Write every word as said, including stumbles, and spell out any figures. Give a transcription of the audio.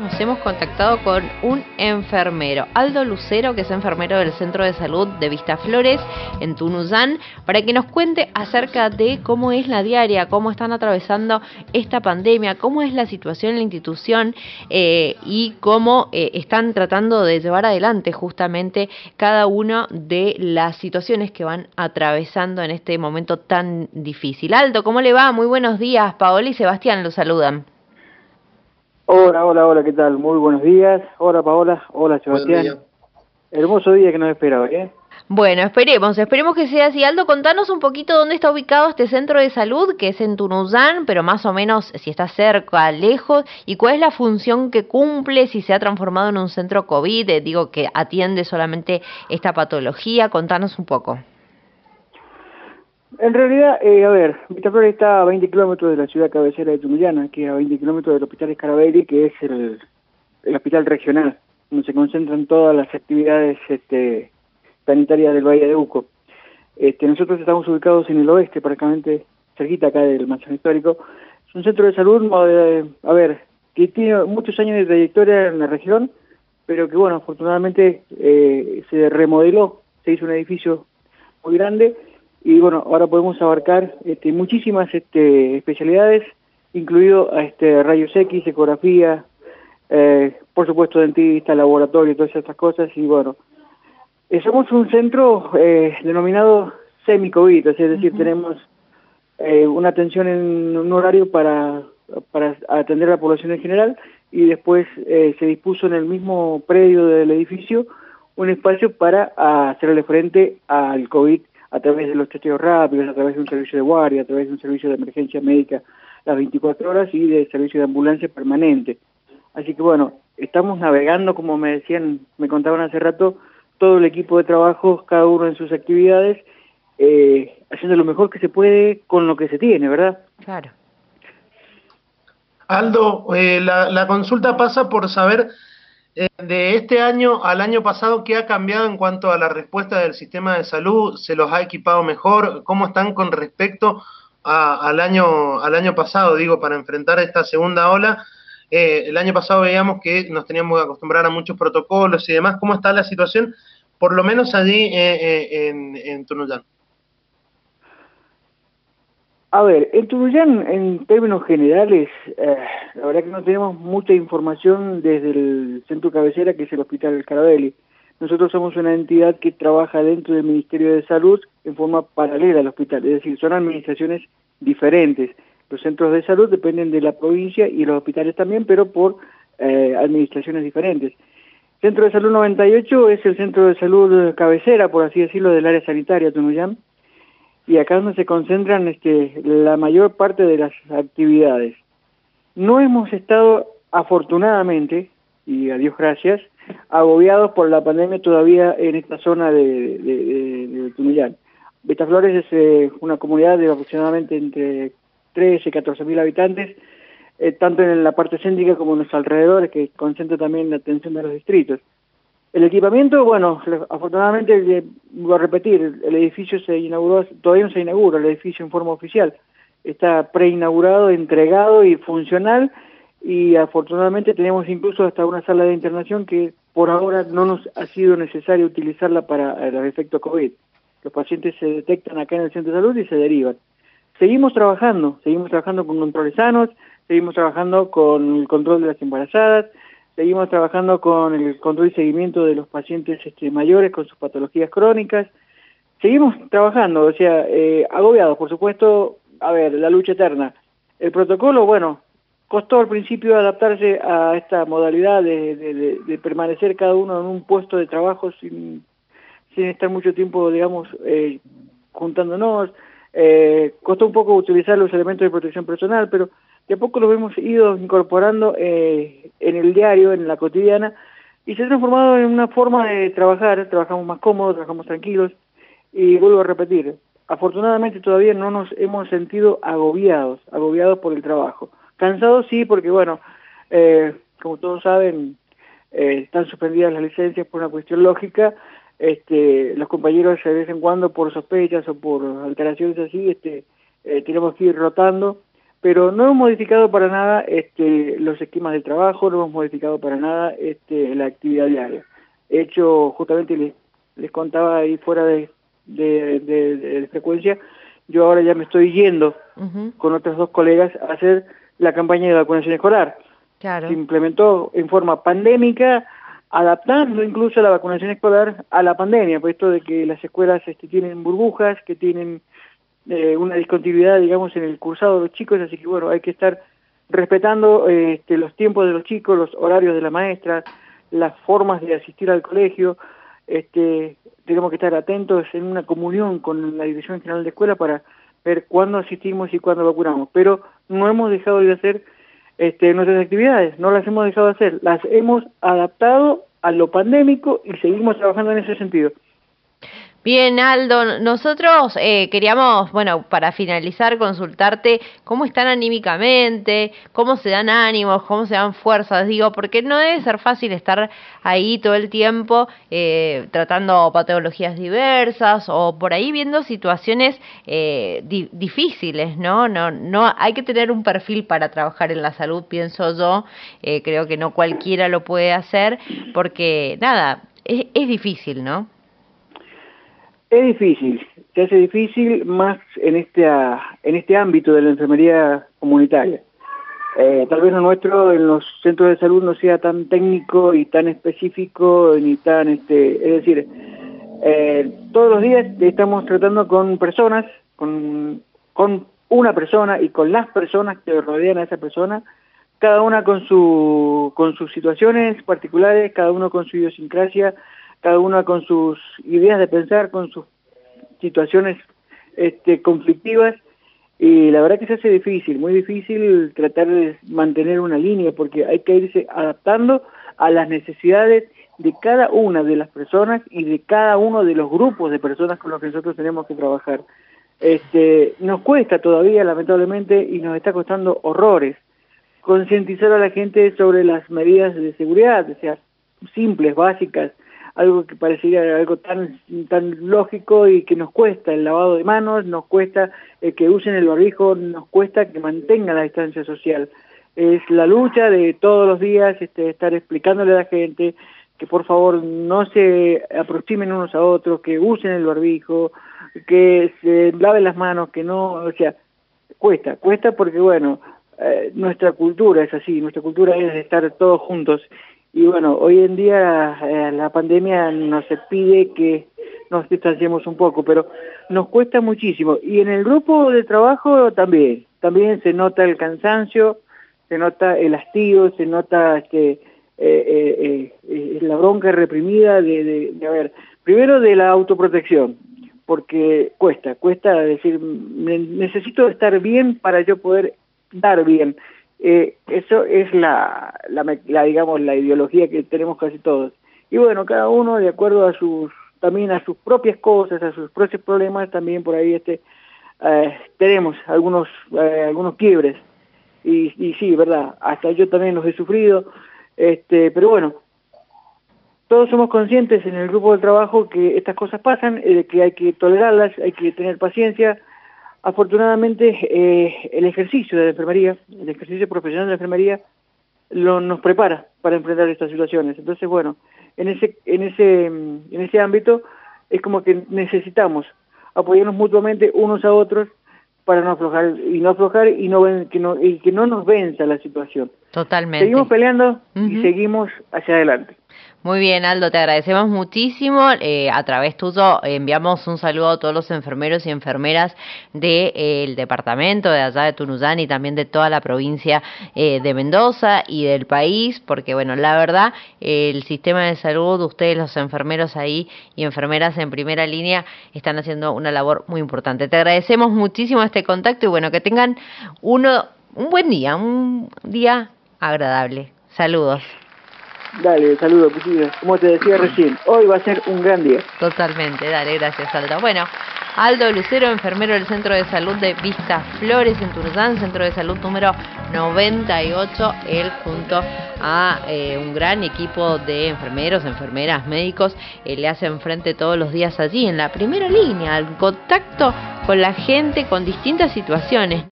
Nos hemos contactado con un enfermero, Aldo Lucero, que es enfermero del Centro de Salud de Vistaflores, en Tunuyán, para que nos cuente acerca de cómo es la diaria, cómo están atravesando esta pandemia, cómo es la situación en la institución eh, y cómo eh, están tratando de llevar adelante justamente cada una de las situaciones que van atravesando en este momento tan difícil. Aldo, ¿cómo le va? Muy buenos días. Paola y Sebastián lo saludan. Hola, hola, hola, ¿qué tal? Muy buenos días. Hola, Paola. Hola, Sebastián. Hermoso día que nos espera hoy, ¿eh? Bueno, esperemos, esperemos que sea así. Aldo, contanos un poquito dónde está ubicado este centro de salud, que es en Tunuyán, pero más o menos si está cerca, lejos, y cuál es la función que cumple, si se ha transformado en un centro COVID, eh, digo que atiende solamente esta patología. Contanos un poco. En realidad, eh, a ver, Vistaflores está a veinte kilómetros de la ciudad cabecera de Tunuyán, que es a veinte kilómetros del Hospital Scarabelli, que es el, el hospital regional, donde se concentran todas las actividades este, sanitarias del Valle de Uco. Este, nosotros estamos ubicados en el oeste, prácticamente cerquita acá del Manzano Histórico. Es un centro de salud, eh, a ver, que tiene muchos años de trayectoria en la región, pero que, bueno, afortunadamente eh, se remodeló, se hizo un edificio muy grande, y bueno, ahora podemos abarcar este, muchísimas este, especialidades, incluido este, rayos X, ecografía, eh, por supuesto dentista, laboratorio, todas estas cosas, y bueno, eh, somos un centro eh, denominado semi-COVID, es decir, uh-huh. tenemos eh, una atención en un horario para, para atender a la población en general, y después eh, se dispuso en el mismo predio del edificio un espacio para hacerle frente al COVID a través de los testeos rápidos, a través de un servicio de guardia, a través de un servicio de emergencia médica las veinticuatro horas y de servicio de ambulancia permanente. Así que bueno, estamos navegando, como me decían, me contaban hace rato, todo el equipo de trabajo, cada uno en sus actividades, eh, haciendo lo mejor que se puede con lo que se tiene, ¿verdad? Claro. Aldo, eh, la, la consulta pasa por saber eh, de este año al año pasado qué ha cambiado en cuanto a la respuesta del sistema de salud, se los ha equipado mejor, cómo están con respecto a, al año al año pasado, digo, para enfrentar esta segunda ola. Eh, el año pasado veíamos que nos teníamos que acostumbrar a muchos protocolos y demás. ¿Cómo está la situación, por lo menos allí eh, eh, en, en Tunuyán? A ver, en Tunuyán, en términos generales, eh, la verdad que no tenemos mucha información desde el centro cabecera, que es el Hospital Scarabelli. Nosotros somos una entidad que trabaja dentro del Ministerio de Salud en forma paralela al hospital, es decir, son administraciones diferentes. Los centros de salud dependen de la provincia y los hospitales también, pero por eh, administraciones diferentes. Centro de Salud noventa y ocho es el centro de salud cabecera, por así decirlo, del área sanitaria de Tunuyán, y acá es donde se concentran este, la mayor parte de las actividades. No hemos estado, afortunadamente, y a Dios gracias, agobiados por la pandemia todavía en esta zona de, de, de, de Tunuyán. Vistaflores es eh, una comunidad de aproximadamente entre trece y catorce mil habitantes, eh, tanto en la parte céntrica como en los alrededores, que concentra también la atención de los distritos. El equipamiento, bueno, afortunadamente, voy a repetir, el edificio se inauguró, todavía no se inaugura el edificio en forma oficial, está preinaugurado, entregado y funcional, y afortunadamente tenemos incluso hasta una sala de internación que por ahora no nos ha sido necesario utilizarla para los efectos COVID. Los pacientes se detectan acá en el centro de salud y se derivan. Seguimos trabajando, seguimos trabajando con controles sanos, seguimos trabajando con el control de las embarazadas, seguimos trabajando con el control y seguimiento de los pacientes este, mayores con sus patologías crónicas. Seguimos trabajando, o sea, eh, agobiados, por supuesto. A ver, la lucha eterna. El protocolo, bueno, costó al principio adaptarse a esta modalidad de, de, de, de permanecer cada uno en un puesto de trabajo sin, sin estar mucho tiempo, digamos, eh, juntándonos. Eh, costó un poco utilizar los elementos de protección personal, pero de a poco los hemos ido incorporando eh, en el diario, en la cotidiana, y se ha transformado en una forma de trabajar. Trabajamos más cómodos, trabajamos tranquilos, y vuelvo a repetir, afortunadamente todavía no nos hemos sentido agobiados, agobiados por el trabajo. Cansados sí, porque bueno, eh, como todos saben, eh, están suspendidas las licencias por una cuestión lógica. Este, los compañeros de vez en cuando por sospechas o por alteraciones así, este, eh, tenemos que ir rotando, pero no hemos modificado para nada este, los esquemas del trabajo, no hemos modificado para nada este, la actividad diaria. De hecho, justamente les, les contaba ahí fuera de, de, de, de frecuencia, yo ahora ya me estoy yendo uh-huh. con otros dos colegas a hacer la campaña de vacunación escolar. Claro. Se implementó en forma pandémica, adaptando incluso la vacunación escolar a la pandemia, por esto de que las escuelas este, tienen burbujas, que tienen eh, una discontinuidad, digamos, en el cursado de los chicos, así que bueno, hay que estar respetando eh, este, los tiempos de los chicos, los horarios de la maestra, las formas de asistir al colegio. Este, tenemos que estar atentos en una comunión con la Dirección General de Escuela para ver cuándo asistimos y cuándo vacunamos, pero no hemos dejado de hacer este, nuestras actividades, no las hemos dejado de hacer, las hemos adaptado a lo pandémico y seguimos trabajando en ese sentido. Bien, Aldo, nosotros eh, queríamos, bueno, para finalizar, consultarte cómo están anímicamente, cómo se dan ánimos, cómo se dan fuerzas, digo, porque no debe ser fácil estar ahí todo el tiempo eh, tratando patologías diversas o por ahí viendo situaciones eh, di- difíciles, ¿no? No, no, hay que tener un perfil para trabajar en la salud, pienso yo, eh, creo que no cualquiera lo puede hacer porque, nada, es, es difícil, ¿no? Es difícil, se hace difícil más en este, en este ámbito de la enfermería comunitaria. Eh, tal vez lo nuestro en los centros de salud no sea tan técnico y tan específico, ni tan, este, es decir, eh, todos los días estamos tratando con personas, con, con una persona y con las personas que rodean a esa persona, cada una con, su, con sus situaciones particulares, cada uno con su idiosincrasia, cada una con sus ideas de pensar, con sus situaciones este, conflictivas, y la verdad que se hace difícil, muy difícil tratar de mantener una línea, porque hay que irse adaptando a las necesidades de cada una de las personas y de cada uno de los grupos de personas con los que nosotros tenemos que trabajar. Este, nos cuesta todavía, lamentablemente, y nos está costando horrores, concientizar a la gente sobre las medidas de seguridad, o sea, simples, básicas, algo que parecería algo tan tan lógico y que nos cuesta el lavado de manos, nos cuesta eh, que usen el barbijo, nos cuesta que mantengan la distancia social. Es la lucha de todos los días, este, estar explicándole a la gente que por favor no se aproximen unos a otros, que usen el barbijo, que se laven las manos, que no, o sea, cuesta, cuesta porque bueno, eh, nuestra cultura es así, nuestra cultura es de estar todos juntos. Y bueno, hoy en día eh, la pandemia nos pide que nos distanciemos un poco, pero nos cuesta muchísimo. Y en el grupo de trabajo también, también se nota el cansancio, se nota el hastío, se nota este, eh, eh, eh, la bronca reprimida de, de, de, a ver, primero de la autoprotección, porque cuesta, cuesta decir, necesito estar bien para yo poder dar bien. Eh, eso es la, la, la, digamos, la ideología que tenemos casi todos. Y bueno, cada uno de acuerdo a sus, también a sus propias cosas, a sus propios problemas, también por ahí este, eh, tenemos algunos, eh, algunos quiebres. Y, y sí, verdad, hasta yo también los he sufrido, este, pero bueno, todos somos conscientes en el grupo de trabajo que estas cosas pasan, eh, que hay que tolerarlas, hay que tener paciencia. Afortunadamente, eh, el ejercicio de la enfermería, el ejercicio profesional de la enfermería, lo, nos prepara para enfrentar estas situaciones. Entonces, bueno, en ese, en ese, en ese ámbito es como que necesitamos apoyarnos mutuamente unos a otros para no aflojar y no aflojar y no ven, que no y que no nos venza la situación. Totalmente. Seguimos peleando uh-huh. y Uh-huh. seguimos hacia adelante. Muy bien, Aldo, te agradecemos muchísimo. Eh, a través tuyo eh, enviamos un saludo a todos los enfermeros y enfermeras del de, eh, departamento de allá de Tunuyán y también de toda la provincia eh, de Mendoza y del país, porque bueno, la verdad, eh, el sistema de salud, ustedes los enfermeros ahí y enfermeras en primera línea están haciendo una labor muy importante. Te agradecemos muchísimo este contacto y bueno, que tengan uno un buen día, un día agradable. Saludos. Dale, saludos, Priscila. Como te decía recién, hoy va a ser un gran día. Totalmente, dale, gracias, Aldo. Bueno, Aldo Lucero, enfermero del Centro de Salud de Vista Flores en Tunuyán, Centro de Salud número noventa y ocho, él junto a eh, un gran equipo de enfermeros, enfermeras, médicos, eh, le hacen frente todos los días allí, en la primera línea, al contacto con la gente, con distintas situaciones.